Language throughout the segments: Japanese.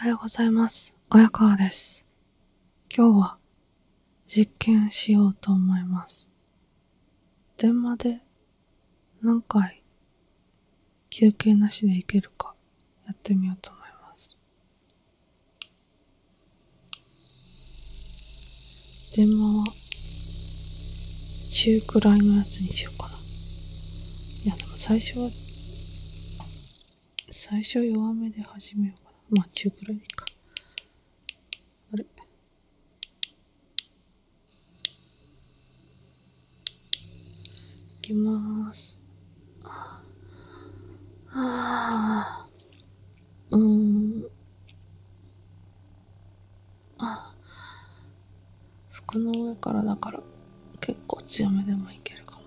はようございます。親川です。今日は実験しようと思います。電話で何回休憩なしでいけるかやってみようと思います。電話は中くらいのやつにしようかな。いやでも最初弱めで始めようかな。まあ中くらいでいいか。あれ、いきまーす。服の上からだから結構強めでもいけるかも。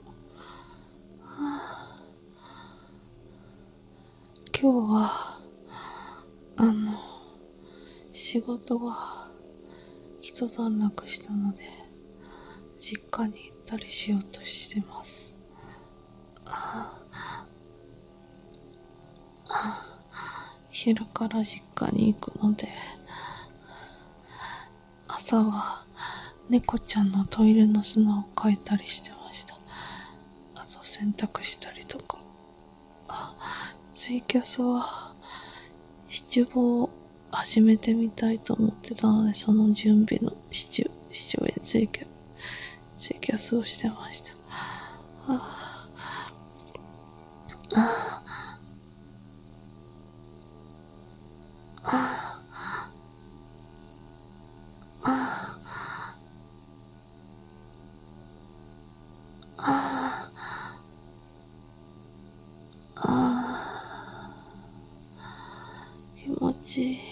今日は仕事が一段落したので実家に行ったりしようとしてます。昼から実家に行くので、朝は猫ちゃんのトイレの砂をかいたりしてました。あと洗濯したりとか。ツイキャスは七五を始めてみたいと思ってたので、その準備の七五でツイキャスをしてました。気持ちいい。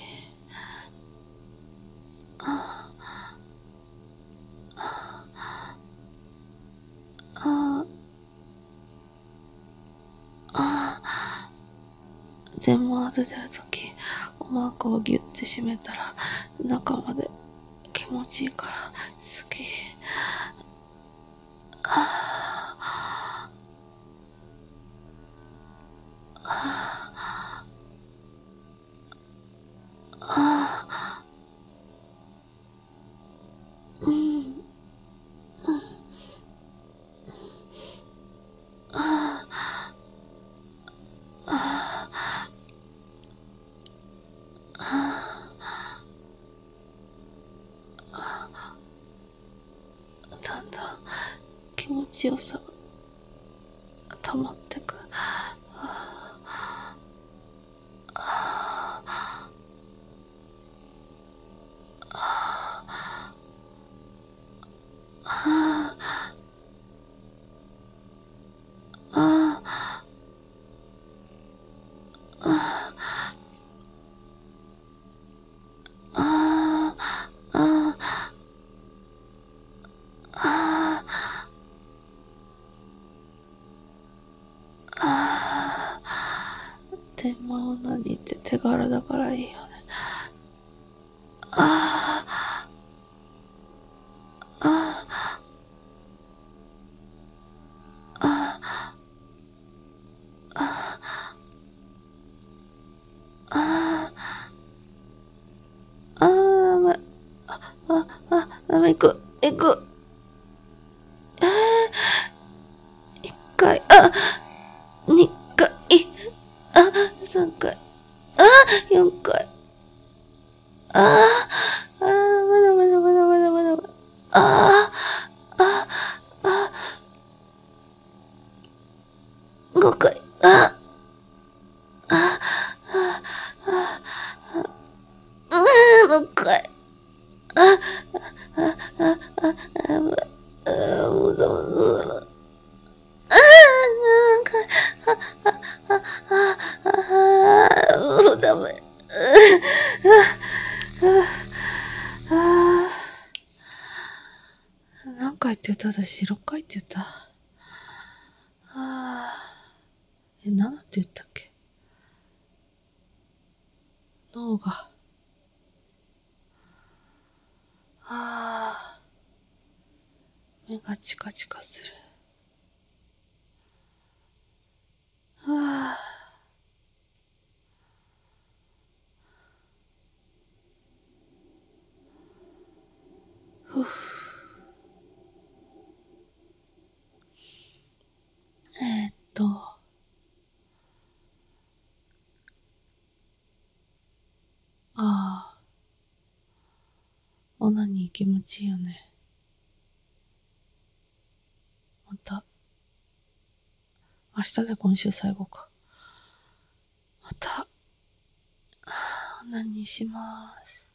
電話当ててるとき、お腹をギュッて締めたら中まで気持ちいいから好き。だんだん気持ちよさが溜まってく。電話オナニーって手軽だからいいよね。行く。一回、二回、三回、四回。まだ。五回。六回。もうざまずる。もうダメ。何回って言った私、6回って言った。7って言ったっけ。脳が。目がチカチカする。 オナニー気持ちいいよね。また、明日で今週最後か。また、オナニーします。